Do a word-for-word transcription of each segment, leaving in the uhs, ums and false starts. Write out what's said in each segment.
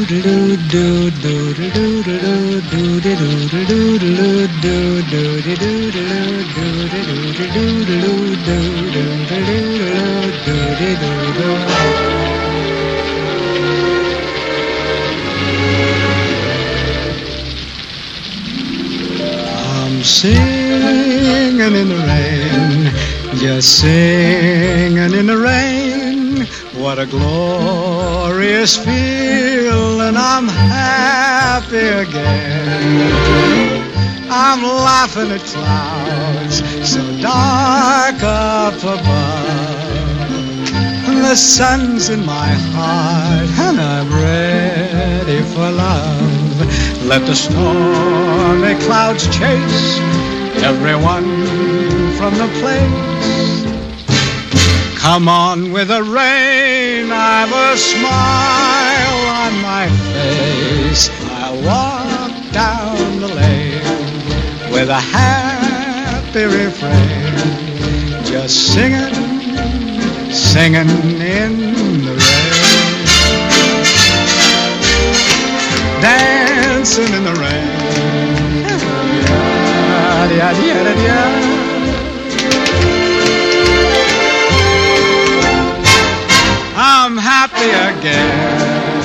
I'm singing in the rain, just singing in the rain. What a glorious feeling, I'm happy again. I'm laughing at clouds so dark up above. The sun's in my heart and I'm ready for love. Let the stormy clouds chase everyone from the place. Come on with the rain, I've a smile on my face. I walk down the lane with a happy refrain, just singing, singing in the rain, dancing in the rain. Yeah, yeah, yeah, yeah. I'm happy again.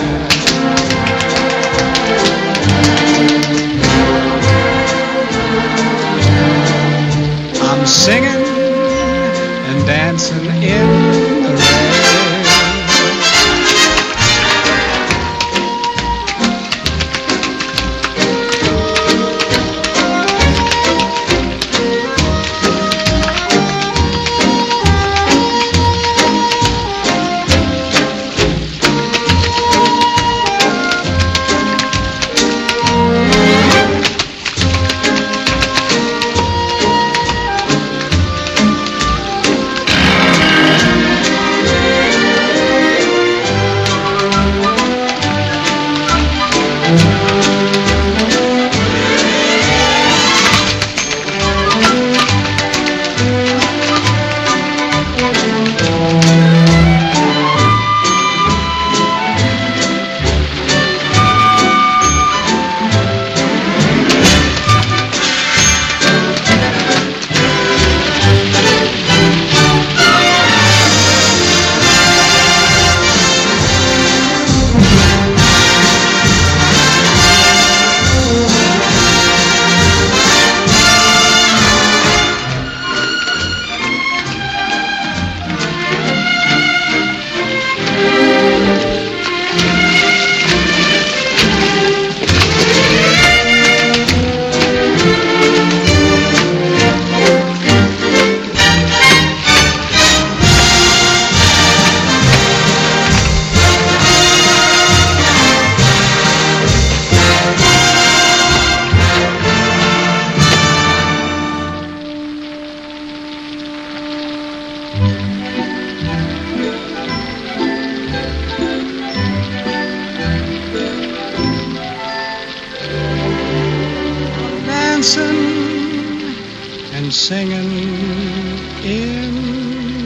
I'm singing and dancing in the rain. Dancing and singing in